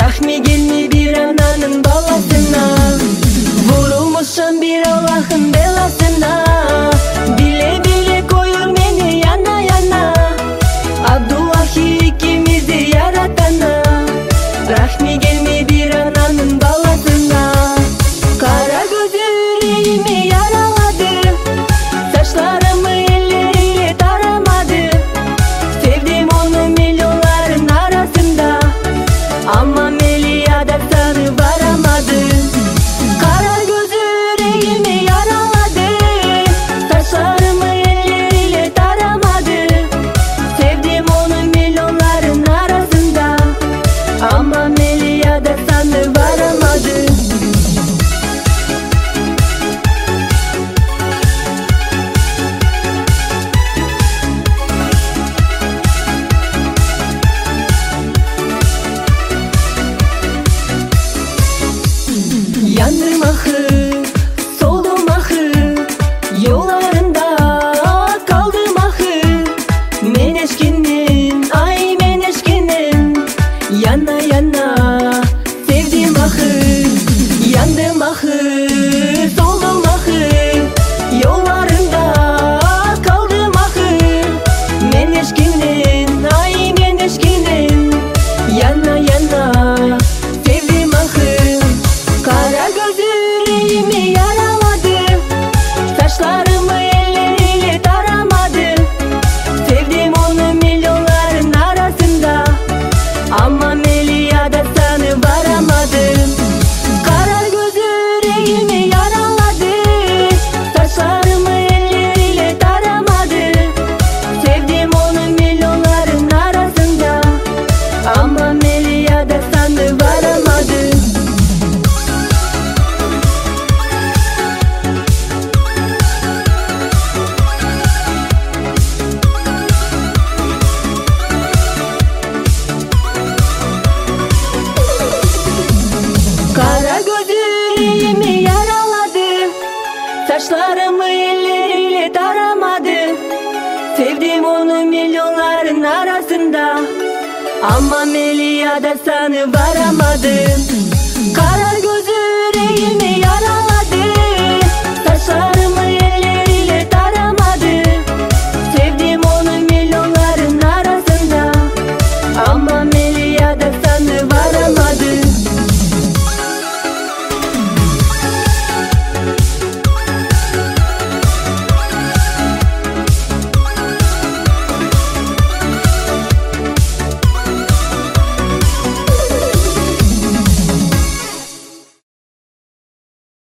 Rahmi gelmi bir ananın balasına, vurulmuşum bir Allah'ın belasına. Bile bile koyur beni yana yana, Abdullahi ikimizi yaratana. Rahmi gelmi bir ananın balasına. Kara gözü yüreğimi yaraladı, saçlarımı elleriyle taramadı. Sevdim onu milyonların arasında, ama Melia'da sana varamadım. Kara gözü yüreğimi yaraladı, saçlarımı elleriyle taramadı. Sevdim onu milyonların arasında, ama Melia'da sana varamadım. Yandım ahı, soldum ahı, yollarında kaldım ahı. Meneşkinin, ay meneşkinin, yana yana sevdim ahı. Yandım ahı, soldum ahı, yollarında kaldım ahı. Meneşkinin, ay meneşkinin, yana yana sevdim ahı. Kara gözü yüreğimi yaraladı, saçlarımı elleriyle taramadı. Sevdim onu milyonların arasında, ama Melia'da sana varamadım. Kara gözü yüreğimi yaraladı, saçlarımı elleriyle taramadı. Sevdim onu milyonların arasında, ama Melia'da sana varamadım. Kara gözü yüreğimi yaraladı, saçlarımı elleriyle taramadı. Sevdim onu milyonların arasında, ama Melia'da sana varamadım.